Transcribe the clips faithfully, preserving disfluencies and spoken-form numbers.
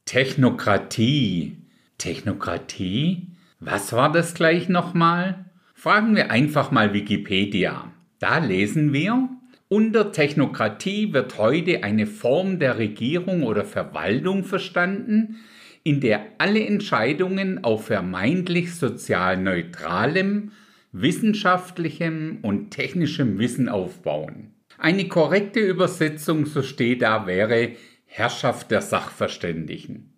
Technokratie. Technokratie? Was war das gleich nochmal? Fragen wir einfach mal Wikipedia. Da lesen wir: Unter Technokratie wird heute eine Form der Regierung oder Verwaltung verstanden, in der alle Entscheidungen auf vermeintlich sozial neutralem, wissenschaftlichem und technischem Wissen aufbauen. Eine korrekte Übersetzung, so steht da, wäre Herrschaft der Sachverständigen.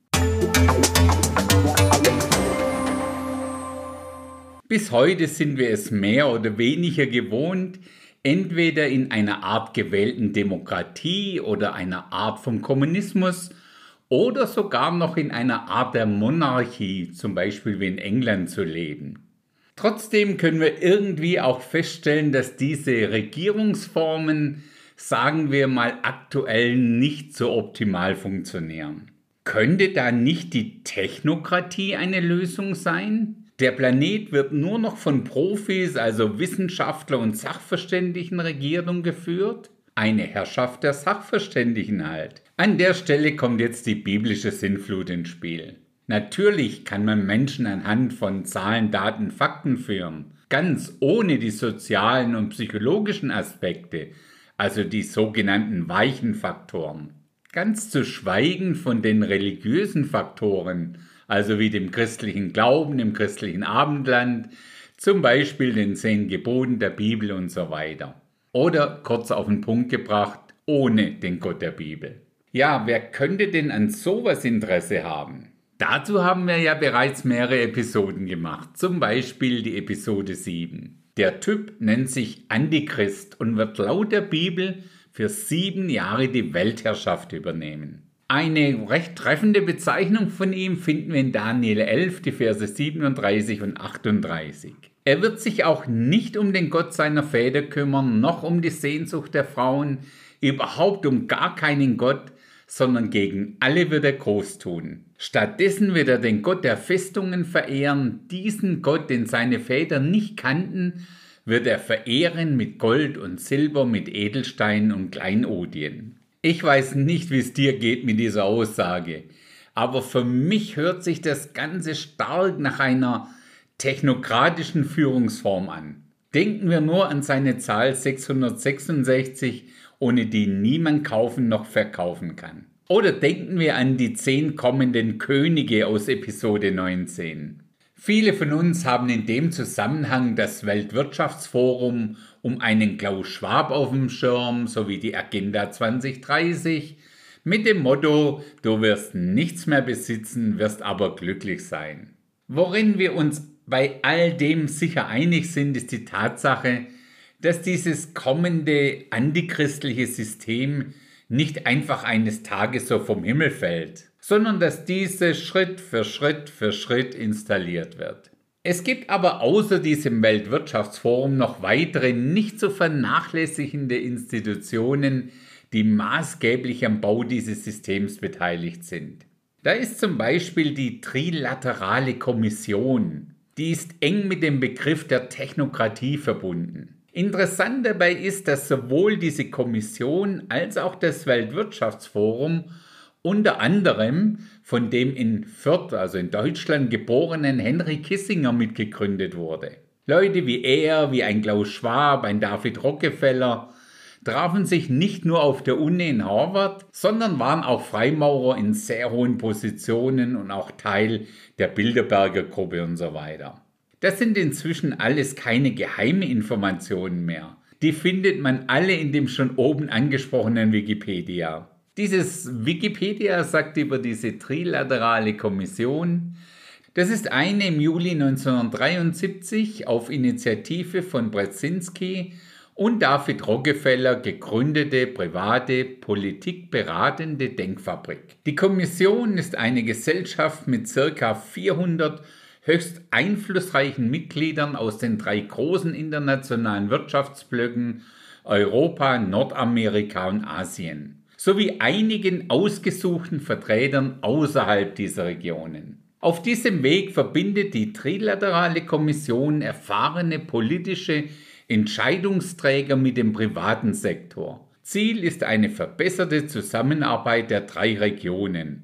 Bis heute sind wir es mehr oder weniger gewohnt, entweder in einer Art gewählten Demokratie oder einer Art vom Kommunismus oder sogar noch in einer Art der Monarchie, zum Beispiel wie in England, zu leben. Trotzdem können wir irgendwie auch feststellen, dass diese Regierungsformen, sagen wir mal, aktuell nicht so optimal funktionieren. Könnte da nicht die Technokratie eine Lösung sein? Der Planet wird nur noch von Profis, also Wissenschaftler und Sachverständigen regiert und geführt? Eine Herrschaft der Sachverständigen halt. An der Stelle kommt jetzt die biblische Sintflut ins Spiel. Natürlich kann man Menschen anhand von Zahlen, Daten, Fakten führen, ganz ohne die sozialen und psychologischen Aspekte, also die sogenannten weichen Faktoren. Ganz zu schweigen von den religiösen Faktoren, also wie dem christlichen Glauben, dem christlichen Abendland, zum Beispiel den zehn Geboten der Bibel und so weiter. Oder kurz auf den Punkt gebracht, ohne den Gott der Bibel. Ja, wer könnte denn an sowas Interesse haben? Dazu haben wir ja bereits mehrere Episoden gemacht, zum Beispiel die Episode sieben. Der Typ nennt sich Antichrist und wird laut der Bibel für sieben Jahre die Weltherrschaft übernehmen. Eine recht treffende Bezeichnung von ihm finden wir in Daniel elf, die Verse siebenunddreißig und achtunddreißig. Er wird sich auch nicht um den Gott seiner Väter kümmern, noch um die Sehnsucht der Frauen, überhaupt um gar keinen Gott, sondern gegen alle wird er groß tun. Stattdessen wird er den Gott der Festungen verehren, diesen Gott, den seine Väter nicht kannten, wird er verehren mit Gold und Silber, mit Edelsteinen und Kleinodien. Ich weiß nicht, wie es dir geht mit dieser Aussage, aber für mich hört sich das Ganze stark nach einer technokratischen Führungsform an. Denken wir nur an seine Zahl sechshundertsechsundsechzig, ohne die niemand kaufen noch verkaufen kann. Oder denken wir an die zehn kommenden Könige aus Episode neunzehn. Viele von uns haben in dem Zusammenhang das Weltwirtschaftsforum um einen Klaus Schwab auf dem Schirm sowie die Agenda zwanzig dreißig mit dem Motto: Du wirst nichts mehr besitzen, wirst aber glücklich sein. Worin wir uns bei all dem sicher einig sind, ist die Tatsache, dass dieses kommende antichristliche System nicht einfach eines Tages so vom Himmel fällt, sondern dass diese Schritt für Schritt für Schritt installiert wird. Es gibt aber außer diesem Weltwirtschaftsforum noch weitere nicht zu vernachlässigende Institutionen, die maßgeblich am Bau dieses Systems beteiligt sind. Da ist zum Beispiel die Trilaterale Kommission. Die ist eng mit dem Begriff der Technokratie verbunden. Interessant dabei ist, dass sowohl diese Kommission als auch das Weltwirtschaftsforum unter anderem von dem in Fürth, also in Deutschland geborenen Henry Kissinger mitgegründet wurde. Leute wie er, wie ein Klaus Schwab, ein David Rockefeller, trafen sich nicht nur auf der Uni in Harvard, sondern waren auch Freimaurer in sehr hohen Positionen und auch Teil der Bilderberger Gruppe und so weiter. Das sind inzwischen alles keine geheime Informationen mehr. Die findet man alle in dem schon oben angesprochenen Wikipedia. Dieses Wikipedia sagt über diese Trilaterale Kommission: Das ist eine im Juli neunzehnhundertdreiundsiebzig auf Initiative von Brzezinski und David Rockefeller gegründete private politikberatende Denkfabrik. Die Kommission ist eine Gesellschaft mit ca. vierhundert höchst einflussreichen Mitgliedern aus den drei großen internationalen Wirtschaftsblöcken Europa, Nordamerika und Asien, sowie einigen ausgesuchten Vertretern außerhalb dieser Regionen. Auf diesem Weg verbindet die Trilaterale Kommission erfahrene politische Entscheidungsträger mit dem privaten Sektor. Ziel ist eine verbesserte Zusammenarbeit der drei Regionen.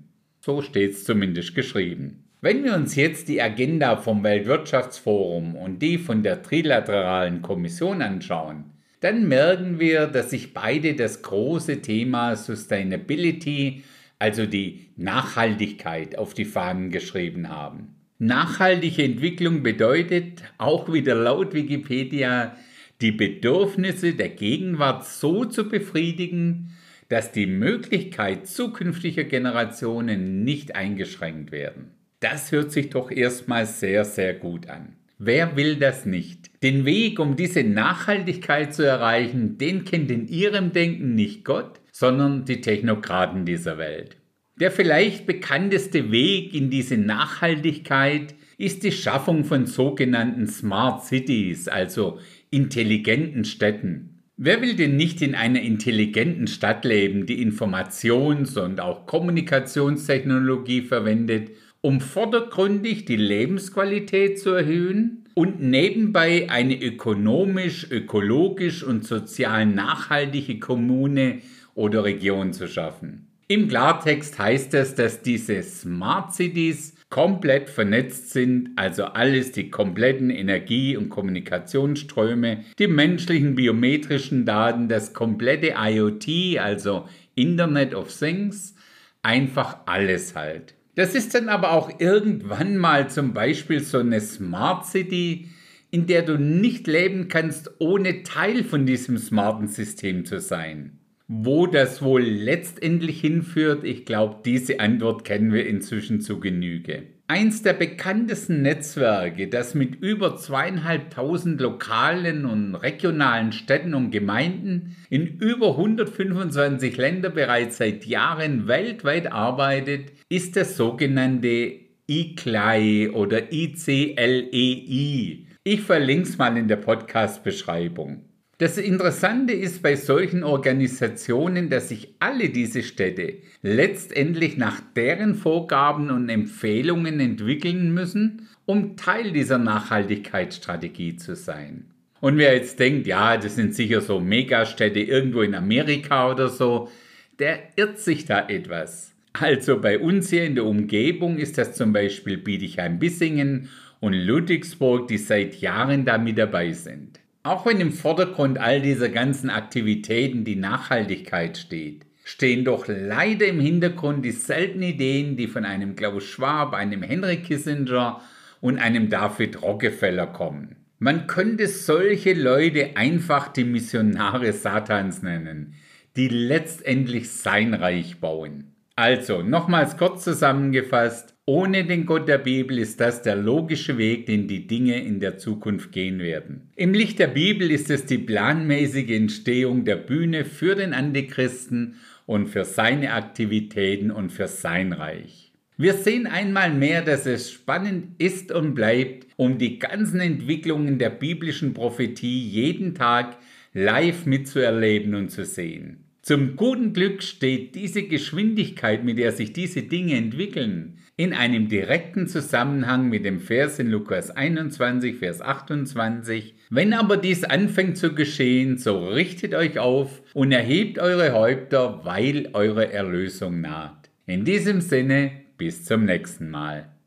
So steht es zumindest geschrieben. Wenn wir uns jetzt die Agenda vom Weltwirtschaftsforum und die von der Trilateralen Kommission anschauen, dann merken wir, dass sich beide das große Thema Sustainability, also die Nachhaltigkeit, auf die Fahnen geschrieben haben. Nachhaltige Entwicklung bedeutet, auch wieder laut Wikipedia, die Bedürfnisse der Gegenwart so zu befriedigen, dass die Möglichkeit zukünftiger Generationen nicht eingeschränkt werden. Das hört sich doch erstmal sehr, sehr gut an. Wer will das nicht? Den Weg, um diese Nachhaltigkeit zu erreichen, den kennt in ihrem Denken nicht Gott, sondern die Technokraten dieser Welt. Der vielleicht bekannteste Weg in diese Nachhaltigkeit ist die Schaffung von sogenannten Smart Cities, also intelligenten Städten. Wer will denn nicht in einer intelligenten Stadt leben, die Informations- und auch Kommunikationstechnologie verwendet, um vordergründig die Lebensqualität zu erhöhen und nebenbei eine ökonomisch, ökologisch und sozial nachhaltige Kommune oder Region zu schaffen? Im Klartext heißt es, dass diese Smart Cities komplett vernetzt sind, also alles die kompletten Energie- und Kommunikationsströme, die menschlichen biometrischen Daten, das komplette IoT, also Internet of Things, einfach alles halt. Das ist dann aber auch irgendwann mal zum Beispiel so eine Smart City, in der du nicht leben kannst, ohne Teil von diesem smarten System zu sein. Wo das wohl letztendlich hinführt, ich glaube, diese Antwort kennen wir inzwischen zu Genüge. Eins der bekanntesten Netzwerke, das mit über zweieinhalbtausend lokalen und regionalen Städten und Gemeinden in über hundertfünfundzwanzig Ländern bereits seit Jahren weltweit arbeitet, ist das sogenannte I C L E I oder I C L E I. Ich verlinke es mal in der Podcast-Beschreibung. Das Interessante ist bei solchen Organisationen, dass sich alle diese Städte letztendlich nach deren Vorgaben und Empfehlungen entwickeln müssen, um Teil dieser Nachhaltigkeitsstrategie zu sein. Und wer jetzt denkt, ja, das sind sicher so Megastädte irgendwo in Amerika oder so, der irrt sich da etwas. Also bei uns hier in der Umgebung ist das zum Beispiel Bietigheim-Bissingen und Ludwigsburg, die seit Jahren da mit dabei sind. Auch wenn im Vordergrund all dieser ganzen Aktivitäten die Nachhaltigkeit steht, stehen doch leider im Hintergrund die seltenen Ideen, die von einem Klaus Schwab, einem Henry Kissinger und einem David Rockefeller kommen. Man könnte solche Leute einfach die Missionare Satans nennen, die letztendlich sein Reich bauen. Also, nochmals kurz zusammengefasst, ohne den Gott der Bibel ist das der logische Weg, den die Dinge in der Zukunft gehen werden. Im Licht der Bibel ist es die planmäßige Entstehung der Bühne für den Antichristen und für seine Aktivitäten und für sein Reich. Wir sehen einmal mehr, dass es spannend ist und bleibt, um die ganzen Entwicklungen der biblischen Prophetie jeden Tag live mitzuerleben und zu sehen. Zum guten Glück steht diese Geschwindigkeit, mit der sich diese Dinge entwickeln, in einem direkten Zusammenhang mit dem Vers in Lukas einundzwanzig, Vers achtundzwanzig. Wenn aber dies anfängt zu geschehen, so richtet euch auf und erhebt eure Häupter, weil eure Erlösung naht. In diesem Sinne, bis zum nächsten Mal.